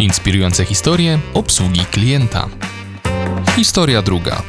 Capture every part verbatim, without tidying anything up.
Inspirujące historie obsługi klienta. Historia druga.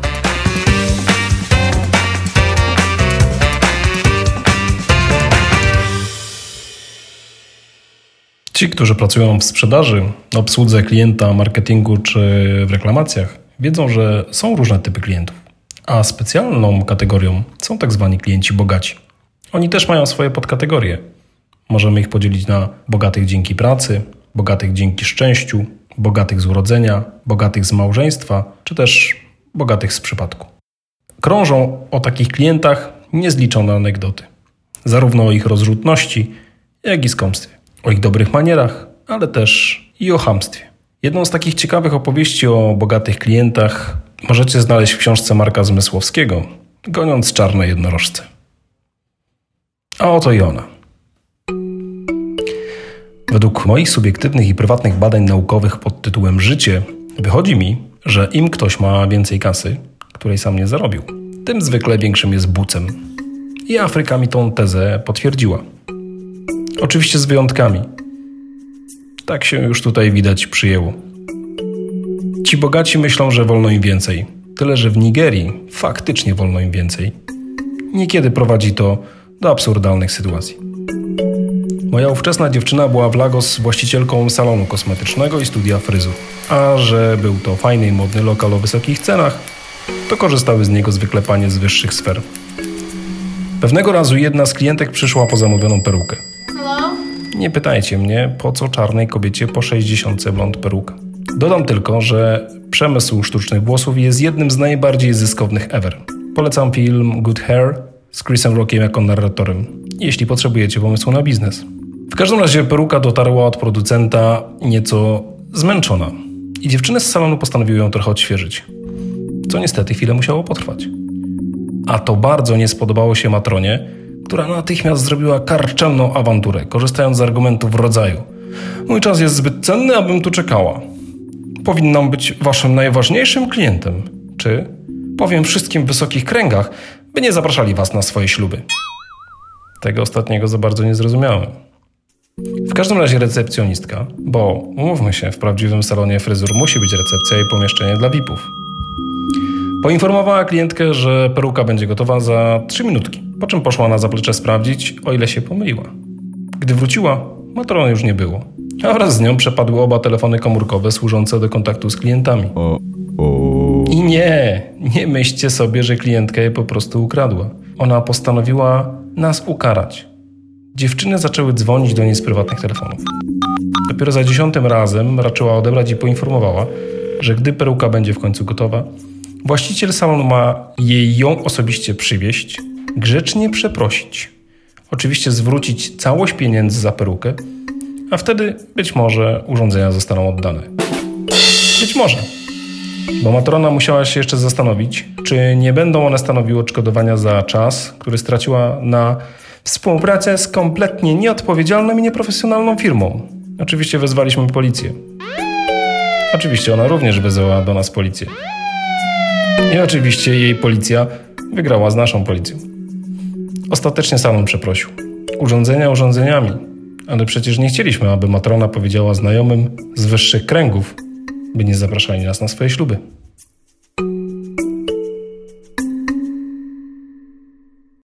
Ci, którzy pracują w sprzedaży, obsłudze klienta, marketingu czy w reklamacjach, wiedzą, że są różne typy klientów. A specjalną kategorią są tak zwani klienci bogaci. Oni też mają swoje podkategorie. Możemy ich podzielić na bogatych dzięki pracy, bogatych dzięki szczęściu, bogatych z urodzenia, bogatych z małżeństwa, czy też bogatych z przypadku. Krążą o takich klientach niezliczone anegdoty. Zarówno o ich rozrzutności, jak i skąpstwie. O ich dobrych manierach, ale też i o chamstwie. Jedną z takich ciekawych opowieści o bogatych klientach możecie znaleźć w książce Marka Zmysłowskiego „Goniąc czarne jednorożce”. A oto i ona. Według moich subiektywnych i prywatnych badań naukowych pod tytułem Życie wychodzi mi, że im ktoś ma więcej kasy, której sam nie zarobił, tym zwykle większym jest bucem. I Afryka mi tą tezę potwierdziła. Oczywiście z wyjątkami. Tak się już tutaj widać przyjęło. Ci bogaci myślą, że wolno im więcej. Tyle, że w Nigerii faktycznie wolno im więcej. Niekiedy prowadzi to do absurdalnych sytuacji. Moja ówczesna dziewczyna była w Lagos właścicielką salonu kosmetycznego i studia fryzur. A że był to fajny i modny lokal o wysokich cenach, to korzystały z niego zwykle panie z wyższych sfer. Pewnego razu jedna z klientek przyszła po zamówioną perukę. Hello? Nie pytajcie mnie, po co czarnej kobiecie po sześćdziesiątce blond peruka. Dodam tylko, że przemysł sztucznych włosów jest jednym z najbardziej zyskownych ever. Polecam film Good Hair z Chrisem Rockiem jako narratorem, jeśli potrzebujecie pomysłu na biznes. W każdym razie peruka dotarła od producenta nieco zmęczona i dziewczyny z salonu postanowiły ją trochę odświeżyć, co niestety chwilę musiało potrwać. A to bardzo nie spodobało się matronie, która natychmiast zrobiła karczemną awanturę, korzystając z argumentów w rodzaju: mój czas jest zbyt cenny, abym tu czekała. Powinnam być waszym najważniejszym klientem. Czy powiem wszystkim w wysokich kręgach, by nie zapraszali was na swoje śluby. Tego ostatniego za bardzo nie zrozumiałem. W każdym razie recepcjonistka, bo umówmy się, w prawdziwym salonie fryzur musi być recepcja i pomieszczenie dla V I P-ów. Poinformowała klientkę, że peruka będzie gotowa za trzy minutki, po czym poszła na zaplecze sprawdzić, o ile się pomyliła. Gdy wróciła, matrony już nie było, a wraz z nią przepadły oba telefony komórkowe służące do kontaktu z klientami. O, o. I nie, nie myślcie sobie, że klientka je po prostu ukradła. Ona postanowiła nas ukarać. Dziewczyny zaczęły dzwonić do niej z prywatnych telefonów. Dopiero za dziesiątym razem raczyła odebrać i poinformowała, że gdy peruka będzie w końcu gotowa, właściciel salonu ma jej ją osobiście przywieźć, grzecznie przeprosić, oczywiście zwrócić całość pieniędzy za perukę, a wtedy być może urządzenia zostaną oddane. Być może. Bo matrona musiała się jeszcze zastanowić, czy nie będą one stanowiły odszkodowania za czas, który straciła na współpracę z kompletnie nieodpowiedzialną i nieprofesjonalną firmą. Oczywiście wezwaliśmy policję. Oczywiście ona również wezwała do nas policję. I oczywiście jej policja wygrała z naszą policją. Ostatecznie salon przeprosił. Urządzenia urządzeniami, ale przecież nie chcieliśmy, aby matrona powiedziała znajomym z wyższych kręgów, by nie zapraszali nas na swoje śluby.